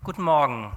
Guten Morgen.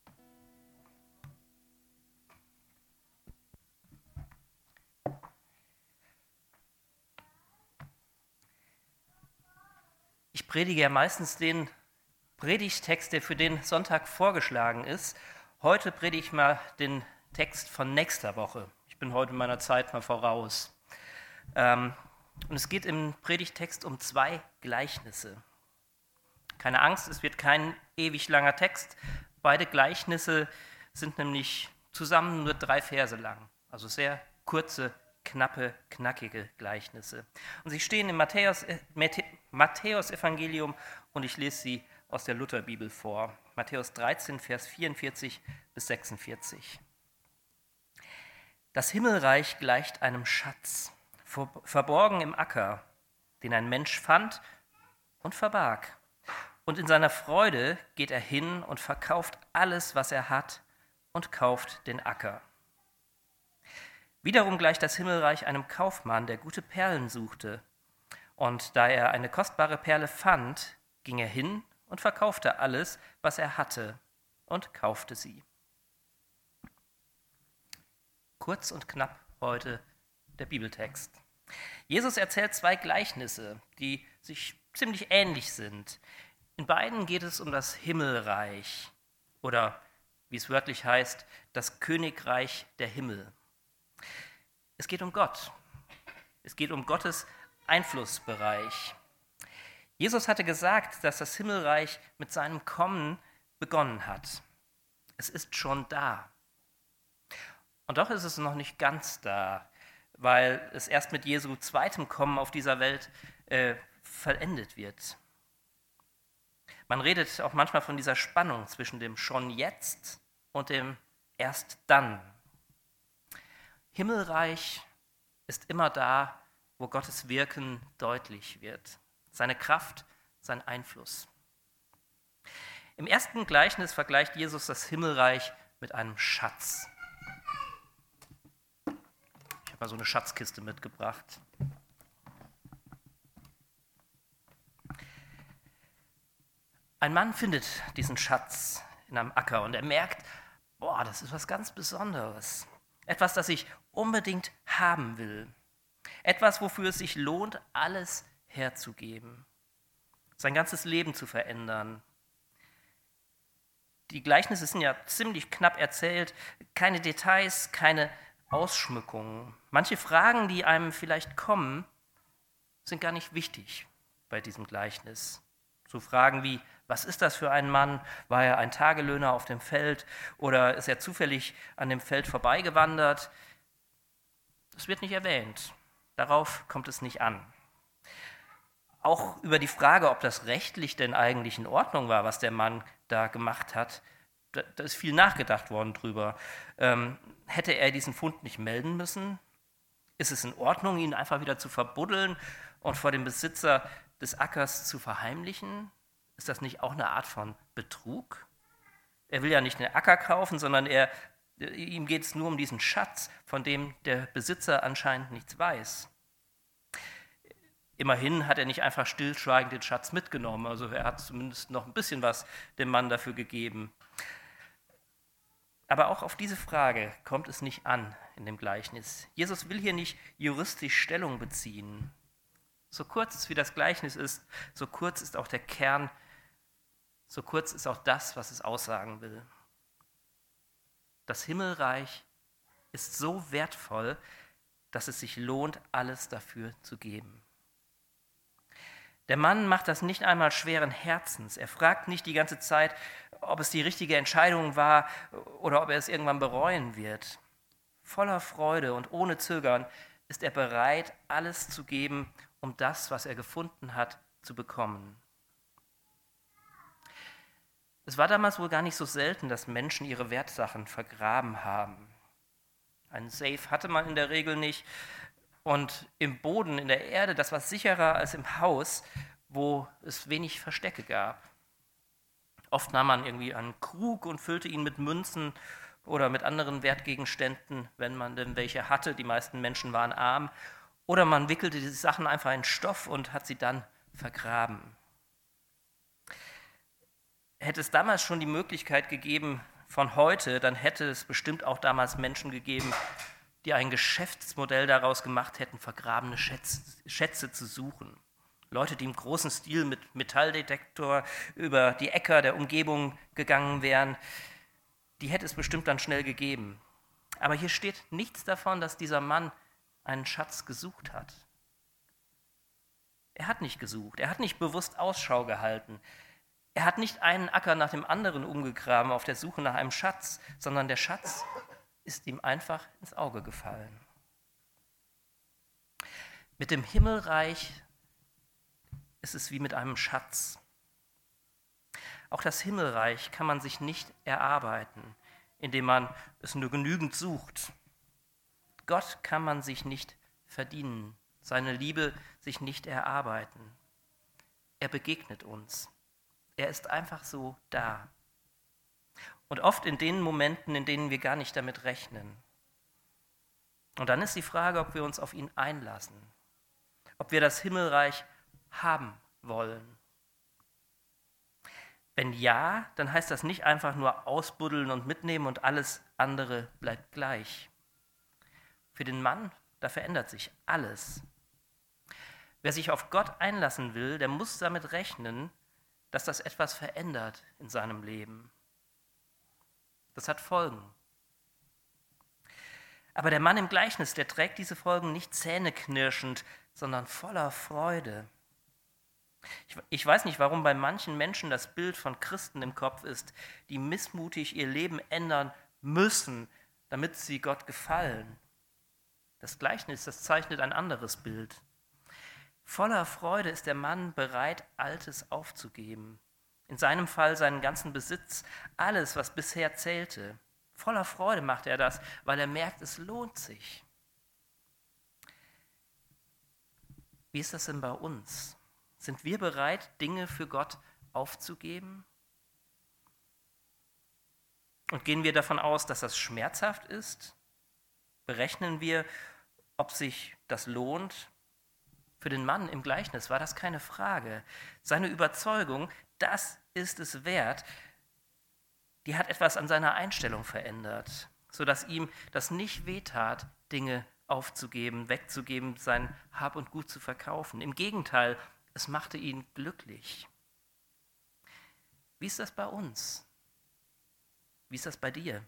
Ich predige ja meistens den Predigtext, der für den Sonntag vorgeschlagen ist. Heute predige ich mal den Text von nächster Woche. Ich bin heute meiner Zeit mal voraus. Und es geht im Predigtext um 2 Gleichnisse. Keine Angst, es wird kein ewig langer Text. Beide Gleichnisse sind nämlich zusammen nur 3 Verse lang. Also sehr kurze, knappe, knackige Gleichnisse. Und sie stehen im Matthäus-Evangelium und ich lese sie aus der Lutherbibel vor. Matthäus 13, Vers 44 bis 46. Das Himmelreich gleicht einem Schatz, verborgen im Acker, den ein Mensch fand und verbarg. Und in seiner Freude geht er hin und verkauft alles, was er hat, und kauft den Acker. Wiederum gleicht das Himmelreich einem Kaufmann, der gute Perlen suchte. Und da er eine kostbare Perle fand, ging er hin und verkaufte alles, was er hatte, und kaufte sie. Kurz und knapp heute der Bibeltext. Jesus erzählt 2 Gleichnisse, die sich ziemlich ähnlich sind. In beiden geht es um das Himmelreich oder, wie es wörtlich heißt, das Königreich der Himmel. Es geht um Gott. Es geht um Gottes Einflussbereich. Jesus hatte gesagt, dass das Himmelreich mit seinem Kommen begonnen hat. Es ist schon da. Und doch ist es noch nicht ganz da, weil es erst mit Jesu zweitem Kommen auf dieser Welt vollendet wird. Man redet auch manchmal von dieser Spannung zwischen dem schon jetzt und dem erst dann. Himmelreich ist immer da, wo Gottes Wirken deutlich wird. Seine Kraft, sein Einfluss. Im ersten Gleichnis vergleicht Jesus das Himmelreich mit einem Schatz. Ich habe mal so eine Schatzkiste mitgebracht. Ein Mann findet diesen Schatz in einem Acker und er merkt, das ist was ganz Besonderes. Etwas, das ich unbedingt haben will. Etwas, wofür es sich lohnt, alles herzugeben. Sein ganzes Leben zu verändern. Die Gleichnisse sind ja ziemlich knapp erzählt. Keine Details, keine Ausschmückungen. Manche Fragen, die einem vielleicht kommen, sind gar nicht wichtig bei diesem Gleichnis. So Fragen wie, was ist das für ein Mann? War er ein Tagelöhner auf dem Feld oder ist er zufällig an dem Feld vorbeigewandert? Das wird nicht erwähnt. Darauf kommt es nicht an. Auch über die Frage, ob das rechtlich denn eigentlich in Ordnung war, was der Mann da gemacht hat, da ist viel nachgedacht worden drüber. Hätte er diesen Fund nicht melden müssen? Ist es in Ordnung, ihn einfach wieder zu verbuddeln und vor dem Besitzer des Ackers zu verheimlichen? Ist das nicht auch eine Art von Betrug? Er will ja nicht den Acker kaufen, sondern ihm geht es nur um diesen Schatz, von dem der Besitzer anscheinend nichts weiß. Immerhin hat er nicht einfach stillschweigend den Schatz mitgenommen, also er hat zumindest noch ein bisschen was dem Mann dafür gegeben. Aber auch auf diese Frage kommt es nicht an in dem Gleichnis. Jesus will hier nicht juristisch Stellung beziehen. So kurz wie das Gleichnis ist, so kurz ist auch der Kern, so kurz ist auch das, was es aussagen will. Das Himmelreich ist so wertvoll, dass es sich lohnt, alles dafür zu geben. Der Mann macht das nicht einmal schweren Herzens. Er fragt nicht die ganze Zeit, ob es die richtige Entscheidung war oder ob er es irgendwann bereuen wird. Voller Freude und ohne Zögern ist er bereit, alles zu geben, um das, was er gefunden hat, zu bekommen. Es war damals wohl gar nicht so selten, dass Menschen ihre Wertsachen vergraben haben. Einen Safe hatte man in der Regel nicht. Und im Boden, in der Erde, das war sicherer als im Haus, wo es wenig Verstecke gab. Oft nahm man irgendwie einen Krug und füllte ihn mit Münzen oder mit anderen Wertgegenständen, wenn man denn welche hatte. Die meisten Menschen waren arm. Oder man wickelte diese Sachen einfach in Stoff und hat sie dann vergraben. Hätte es damals schon die Möglichkeit gegeben von heute, dann hätte es bestimmt auch damals Menschen gegeben, die ein Geschäftsmodell daraus gemacht hätten, vergrabene Schätze zu suchen. Leute, die im großen Stil mit Metalldetektor über die Äcker der Umgebung gegangen wären, die hätte es bestimmt dann schnell gegeben. Aber hier steht nichts davon, dass dieser Mann einen Schatz gesucht hat. Er hat nicht gesucht, er hat nicht bewusst Ausschau gehalten. Er hat nicht einen Acker nach dem anderen umgegraben auf der Suche nach einem Schatz, sondern der Schatz ist ihm einfach ins Auge gefallen. Mit dem Himmelreich ist es wie mit einem Schatz. Auch das Himmelreich kann man sich nicht erarbeiten, indem man es nur genügend sucht. Gott kann man sich nicht verdienen, seine Liebe sich nicht erarbeiten. Er begegnet uns. Er ist einfach so da. Und oft in den Momenten, in denen wir gar nicht damit rechnen. Und dann ist die Frage, ob wir uns auf ihn einlassen, ob wir das Himmelreich haben wollen. Wenn ja, dann heißt das nicht einfach nur ausbuddeln und mitnehmen und alles andere bleibt gleich. Für den Mann, da verändert sich alles. Wer sich auf Gott einlassen will, der muss damit rechnen, dass das etwas verändert in seinem Leben. Das hat Folgen. Aber der Mann im Gleichnis, der trägt diese Folgen nicht zähneknirschend, sondern voller Freude. Ich weiß nicht, warum bei manchen Menschen das Bild von Christen im Kopf ist, die missmutig ihr Leben ändern müssen, damit sie Gott gefallen. Das Gleichnis, das zeichnet ein anderes Bild. Voller Freude ist der Mann bereit, Altes aufzugeben. In seinem Fall seinen ganzen Besitz, alles, was bisher zählte. Voller Freude macht er das, weil er merkt, es lohnt sich. Wie ist das denn bei uns? Sind wir bereit, Dinge für Gott aufzugeben? Und gehen wir davon aus, dass das schmerzhaft ist? Berechnen wir, ob sich das lohnt? Für den Mann im Gleichnis war das keine Frage. Seine Überzeugung, das ist es wert, die hat etwas an seiner Einstellung verändert, sodass ihm das nicht wehtat, Dinge aufzugeben, wegzugeben, sein Hab und Gut zu verkaufen. Im Gegenteil, es machte ihn glücklich. Wie ist das bei uns? Wie ist das bei dir?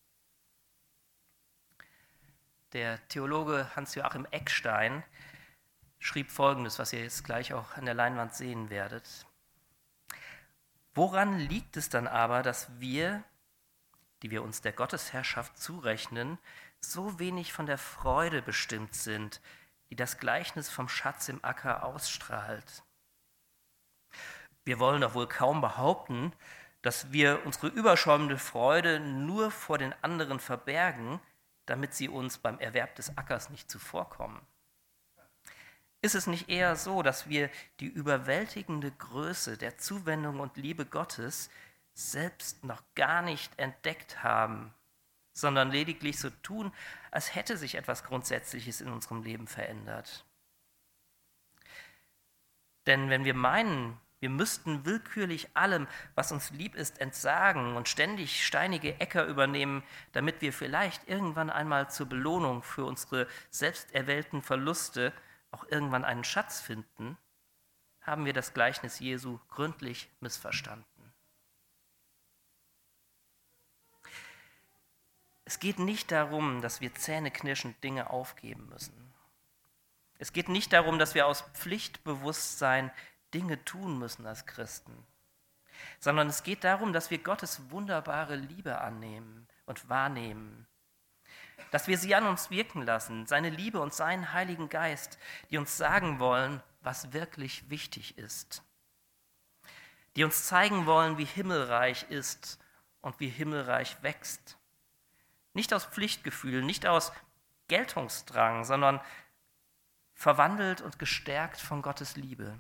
Der Theologe Hans-Joachim Eckstein schrieb Folgendes, was ihr jetzt gleich auch an der Leinwand sehen werdet. Woran liegt es dann aber, dass wir, die wir uns der Gottesherrschaft zurechnen, so wenig von der Freude bestimmt sind, die das Gleichnis vom Schatz im Acker ausstrahlt? Wir wollen doch wohl kaum behaupten, dass wir unsere überschäumende Freude nur vor den anderen verbergen, damit sie uns beim Erwerb des Ackers nicht zuvorkommen. Ist es nicht eher so, dass wir die überwältigende Größe der Zuwendung und Liebe Gottes selbst noch gar nicht entdeckt haben, sondern lediglich so tun, als hätte sich etwas Grundsätzliches in unserem Leben verändert? Denn wenn wir meinen, wir müssten willkürlich allem, was uns lieb ist, entsagen und ständig steinige Äcker übernehmen, damit wir vielleicht irgendwann einmal zur Belohnung für unsere selbst erwählten Verluste auch irgendwann einen Schatz finden, haben wir das Gleichnis Jesu gründlich missverstanden. Es geht nicht darum, dass wir zähneknirschend Dinge aufgeben müssen. Es geht nicht darum, dass wir aus Pflichtbewusstsein Dinge tun müssen als Christen, sondern es geht darum, dass wir Gottes wunderbare Liebe annehmen und wahrnehmen, dass wir sie an uns wirken lassen, seine Liebe und seinen Heiligen Geist, die uns sagen wollen, was wirklich wichtig ist, die uns zeigen wollen, wie himmelreich ist und wie himmelreich wächst. Nicht aus Pflichtgefühl, nicht aus Geltungsdrang, sondern verwandelt und gestärkt von Gottes Liebe.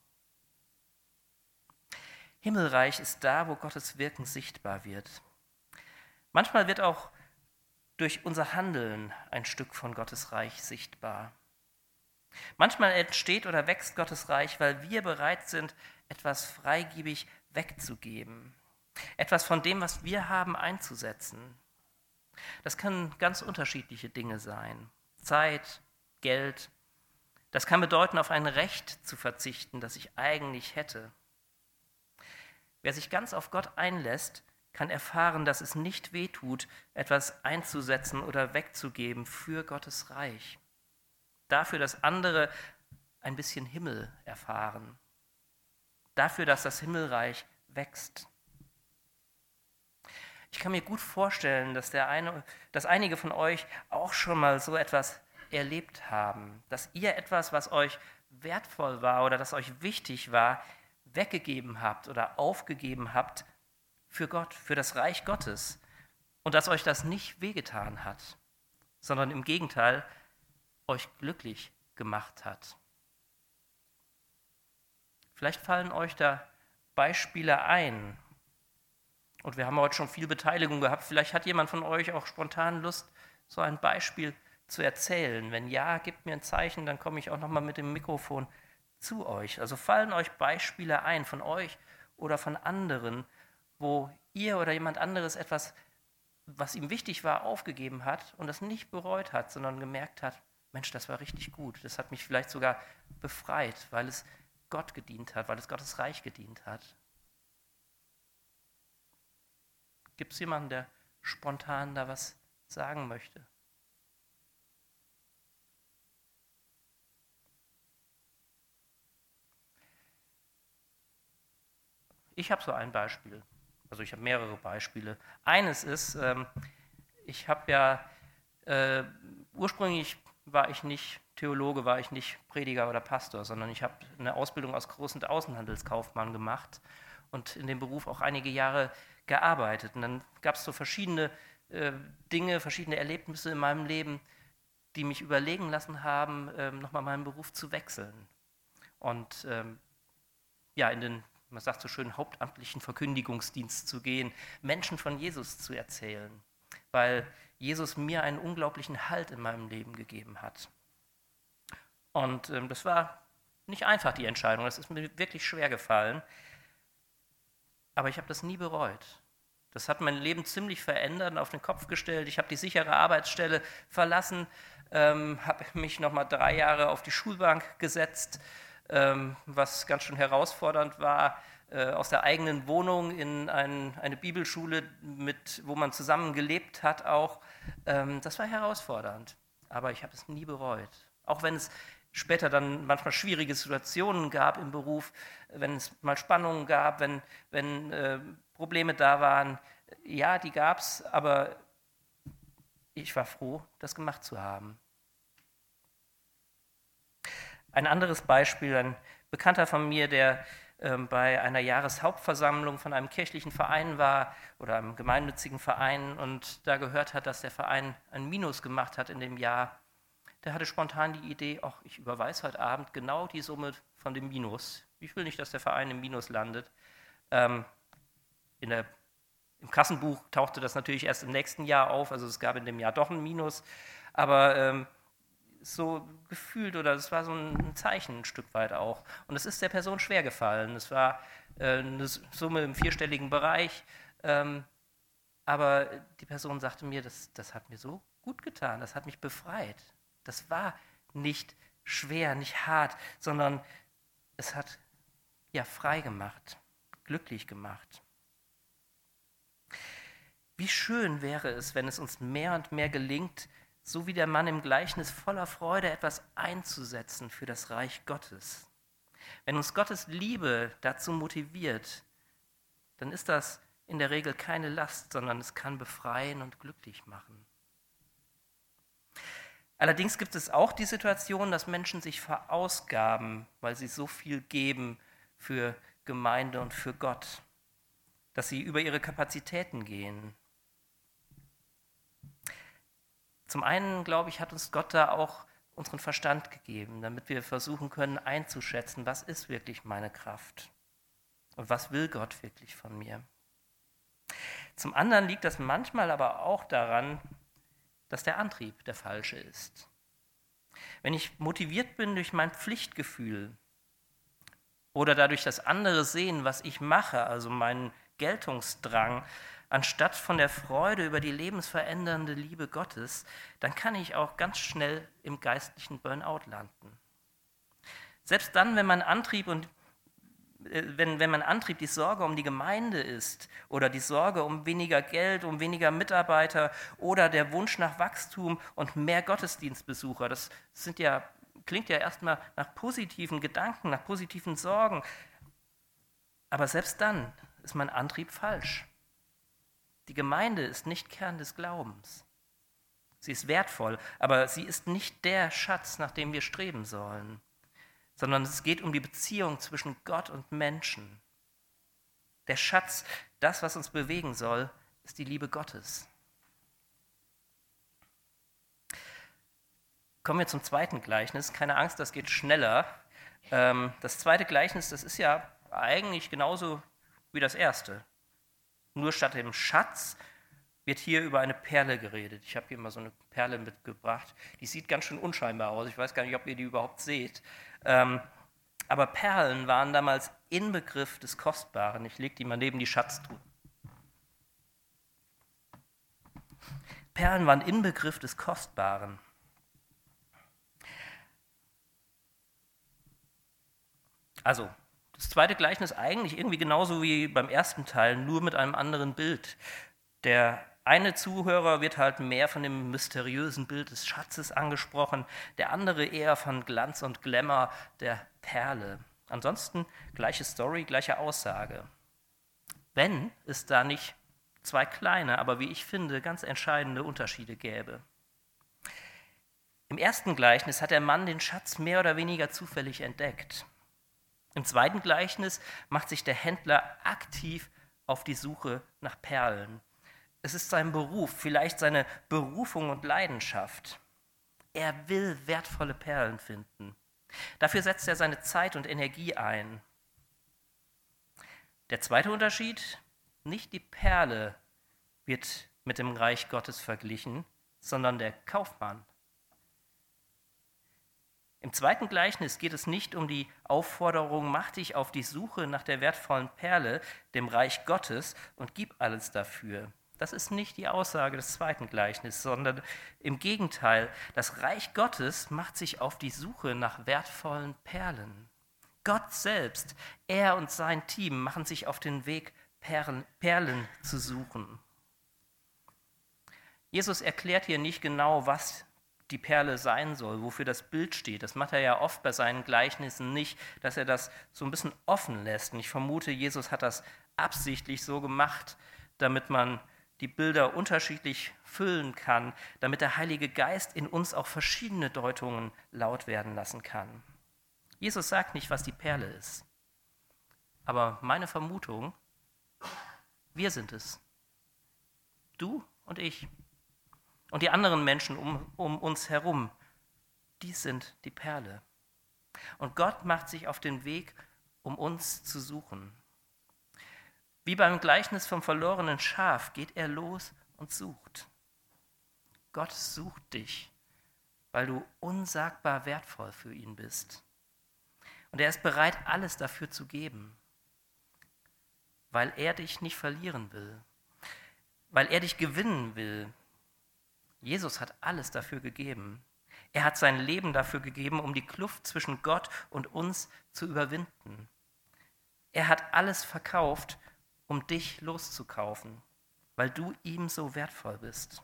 Himmelreich ist da, wo Gottes Wirken sichtbar wird. Manchmal wird auch durch unser Handeln ein Stück von Gottes Reich sichtbar. Manchmal entsteht oder wächst Gottes Reich, weil wir bereit sind, etwas freigebig wegzugeben. etwas von dem, was wir haben, einzusetzen. Das können ganz unterschiedliche Dinge sein. Zeit, Geld. Das kann bedeuten, auf ein Recht zu verzichten, das ich eigentlich hätte. Wer sich ganz auf Gott einlässt, kann erfahren, dass es nicht wehtut, etwas einzusetzen oder wegzugeben für Gottes Reich. Dafür, dass andere ein bisschen Himmel erfahren. Dafür, dass das Himmelreich wächst. Ich kann mir gut vorstellen, dass einige von euch auch schon mal so etwas erlebt haben, dass ihr etwas, was euch wertvoll war oder das euch wichtig war, weggegeben habt oder aufgegeben habt für Gott, für das Reich Gottes und dass euch das nicht wehgetan hat, sondern im Gegenteil euch glücklich gemacht hat. Vielleicht fallen euch da Beispiele ein. Und wir haben heute schon viel Beteiligung gehabt. Vielleicht hat jemand von euch auch spontan Lust, so ein Beispiel zu erzählen. Wenn ja, gebt mir ein Zeichen, dann komme ich auch nochmal mit dem Mikrofon zu euch. Also fallen euch Beispiele ein von euch oder von anderen, wo ihr oder jemand anderes etwas, was ihm wichtig war, aufgegeben hat und das nicht bereut hat, sondern gemerkt hat, Mensch, das war richtig gut. Das hat mich vielleicht sogar befreit, weil es Gott gedient hat, weil es Gottes Reich gedient hat. Gibt es jemanden, der spontan da was sagen möchte? Ich habe so ein Beispiel. Also ich habe mehrere Beispiele. Eines ist, ich habe ja, ursprünglich war ich nicht Theologe, war ich nicht Prediger oder Pastor, sondern ich habe eine Ausbildung als Groß- und Außenhandelskaufmann gemacht und in dem Beruf auch einige Jahre gearbeitet. Und dann gab es so verschiedene Dinge, verschiedene Erlebnisse in meinem Leben, die mich überlegen lassen haben, nochmal meinen Beruf zu wechseln. Und ja, in den, man sagt so schön, hauptamtlichen Verkündigungsdienst zu gehen, Menschen von Jesus zu erzählen, weil Jesus mir einen unglaublichen Halt in meinem Leben gegeben hat. Und das war nicht einfach, die Entscheidung, das ist mir wirklich schwer gefallen, aber ich habe das nie bereut. Das hat mein Leben ziemlich verändert und auf den Kopf gestellt. Ich habe die sichere Arbeitsstelle verlassen, habe mich nochmal 3 Jahre auf die Schulbank gesetzt, was ganz schön herausfordernd war, aus der eigenen Wohnung in eine Bibelschule, wo man zusammen gelebt hat auch. Das war herausfordernd, aber ich habe es nie bereut. Auch wenn es später dann manchmal schwierige Situationen gab im Beruf, wenn es mal Spannungen gab, wenn Probleme da waren. Ja, die gab es, aber ich war froh, das gemacht zu haben. Ein anderes Beispiel, ein Bekannter von mir, der bei einer Jahreshauptversammlung von einem kirchlichen Verein war oder einem gemeinnützigen Verein und da gehört hat, dass der Verein ein Minus gemacht hat in dem Jahr. Der hatte spontan die Idee, ach, ich überweise heute Abend genau die Summe von dem Minus. Ich will nicht, dass der Verein im Minus landet. Im Kassenbuch tauchte das natürlich erst im nächsten Jahr auf, also es gab in dem Jahr doch ein Minus, aber so gefühlt oder es war so ein Zeichen ein Stück weit auch. Und es ist der Person schwer gefallen. Es war eine Summe im 4-stelligen Bereich, aber die Person sagte mir, das hat mir so gut getan, das hat mich befreit. Das war nicht schwer, nicht hart, sondern es hat ja frei gemacht, glücklich gemacht. Wie schön wäre es, wenn es uns mehr und mehr gelingt, so wie der Mann im Gleichnis voller Freude etwas einzusetzen für das Reich Gottes. Wenn uns Gottes Liebe dazu motiviert, dann ist das in der Regel keine Last, sondern es kann befreien und glücklich machen. Allerdings gibt es auch die Situation, dass Menschen sich verausgaben, weil sie so viel geben für Gemeinde und für Gott, dass sie über ihre Kapazitäten gehen. Zum einen, glaube ich, hat uns Gott da auch unseren Verstand gegeben, damit wir versuchen können einzuschätzen, was ist wirklich meine Kraft und was will Gott wirklich von mir. Zum anderen liegt das manchmal aber auch daran, dass der Antrieb der falsche ist. Wenn ich motiviert bin durch mein Pflichtgefühl oder dadurch, dass andere sehen, was ich mache, also meinen Geltungsdrang, anstatt von der Freude über die lebensverändernde Liebe Gottes, dann kann ich auch ganz schnell im geistlichen Burnout landen. Selbst dann, wenn mein Antrieb die Sorge um die Gemeinde ist oder die Sorge um weniger Geld, um weniger Mitarbeiter oder der Wunsch nach Wachstum und mehr Gottesdienstbesucher, das klingt ja erstmal nach positiven Gedanken, nach positiven Sorgen. Aber selbst dann ist mein Antrieb falsch. Die Gemeinde ist nicht Kern des Glaubens. Sie ist wertvoll, aber sie ist nicht der Schatz, nach dem wir streben sollen, sondern es geht um die Beziehung zwischen Gott und Menschen. Der Schatz, das, was uns bewegen soll, ist die Liebe Gottes. Kommen wir zum zweiten Gleichnis. Keine Angst, das geht schneller. Das zweite Gleichnis, das ist ja eigentlich genauso wie das erste. Nur statt dem Schatz wird hier über eine Perle geredet. Ich habe hier mal so eine Perle mitgebracht. Die sieht ganz schön unscheinbar aus. Ich weiß gar nicht, ob ihr die überhaupt seht. Aber Perlen waren damals Inbegriff des Kostbaren. Ich lege die mal neben die Schatztruhe. Perlen waren Inbegriff des Kostbaren. Also, das zweite Gleichnis eigentlich irgendwie genauso wie beim ersten Teil, nur mit einem anderen Bild. Der eine Zuhörer wird halt mehr von dem mysteriösen Bild des Schatzes angesprochen, der andere eher von Glanz und Glamour der Perle. Ansonsten gleiche Story, gleiche Aussage. Wenn es da nicht zwei kleine, aber wie ich finde, ganz entscheidende Unterschiede gäbe. Im ersten Gleichnis hat der Mann den Schatz mehr oder weniger zufällig entdeckt. Im zweiten Gleichnis macht sich der Händler aktiv auf die Suche nach Perlen. Es ist sein Beruf, vielleicht seine Berufung und Leidenschaft. Er will wertvolle Perlen finden. Dafür setzt er seine Zeit und Energie ein. Der zweite Unterschied, nicht die Perle wird mit dem Reich Gottes verglichen, sondern der Kaufmann. Im zweiten Gleichnis geht es nicht um die Aufforderung, mach dich auf die Suche nach der wertvollen Perle, dem Reich Gottes, und gib alles dafür. Das ist nicht die Aussage des zweiten Gleichnisses, sondern im Gegenteil, das Reich Gottes macht sich auf die Suche nach wertvollen Perlen. Gott selbst, er und sein Team machen sich auf den Weg, Perlen zu suchen. Jesus erklärt hier nicht genau, was die Perle sein soll, wofür das Bild steht. Das macht er ja oft bei seinen Gleichnissen nicht, dass er das so ein bisschen offen lässt. Und ich vermute, Jesus hat das absichtlich so gemacht, damit man die Bilder unterschiedlich füllen kann, damit der Heilige Geist in uns auch verschiedene Deutungen laut werden lassen kann. Jesus sagt nicht, was die Perle ist. Aber meine Vermutung, wir sind es. Du und ich. Und die anderen Menschen um uns herum, die sind die Perle. Und Gott macht sich auf den Weg, um uns zu suchen. Wie beim Gleichnis vom verlorenen Schaf geht er los und sucht. Gott sucht dich, weil du unsagbar wertvoll für ihn bist. Und er ist bereit, alles dafür zu geben, weil er dich nicht verlieren will, weil er dich gewinnen will. Jesus hat alles dafür gegeben. Er hat sein Leben dafür gegeben, um die Kluft zwischen Gott und uns zu überwinden. Er hat alles verkauft, um dich loszukaufen, weil du ihm so wertvoll bist.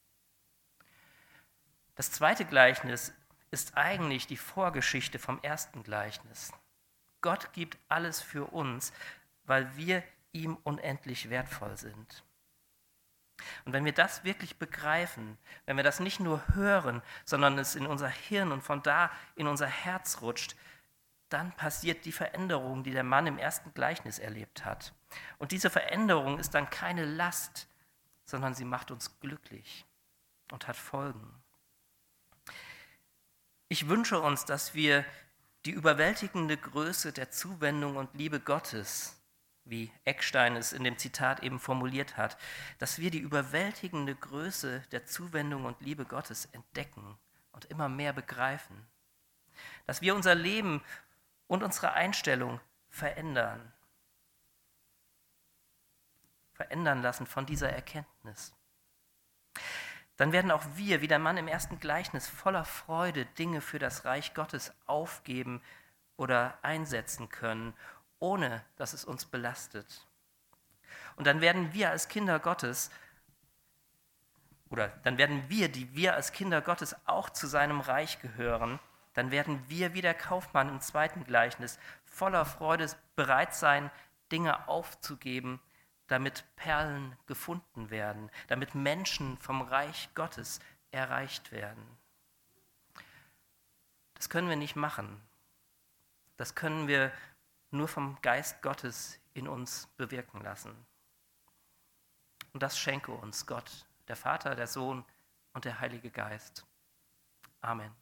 Das zweite Gleichnis ist eigentlich die Vorgeschichte vom ersten Gleichnis. Gott gibt alles für uns, weil wir ihm unendlich wertvoll sind. Und wenn wir das wirklich begreifen, wenn wir das nicht nur hören, sondern es in unser Hirn und von da in unser Herz rutscht, dann passiert die Veränderung, die der Mann im ersten Gleichnis erlebt hat. Und diese Veränderung ist dann keine Last, sondern sie macht uns glücklich und hat Folgen. Ich wünsche uns, dass wir die überwältigende Größe der Zuwendung und Liebe Gottes, wie Eckstein es in dem Zitat eben formuliert hat, dass wir die überwältigende Größe der Zuwendung und Liebe Gottes entdecken und immer mehr begreifen. Dass wir unser Leben und unsere Einstellung verändern. verändern lassen von dieser Erkenntnis. Dann werden auch wir, wie der Mann im ersten Gleichnis, voller Freude Dinge für das Reich Gottes aufgeben oder einsetzen können, ohne dass es uns belastet. Und dann werden wir als Kinder Gottes, oder dann werden wir, die wir als Kinder Gottes auch zu seinem Reich gehören, dann werden wir wie der Kaufmann im zweiten Gleichnis voller Freude bereit sein, Dinge aufzugeben, damit Perlen gefunden werden, damit Menschen vom Reich Gottes erreicht werden. Das können wir nicht machen. Das können wir nur vom Geist Gottes in uns bewirken lassen. Und das schenke uns Gott, der Vater, der Sohn und der Heilige Geist. Amen.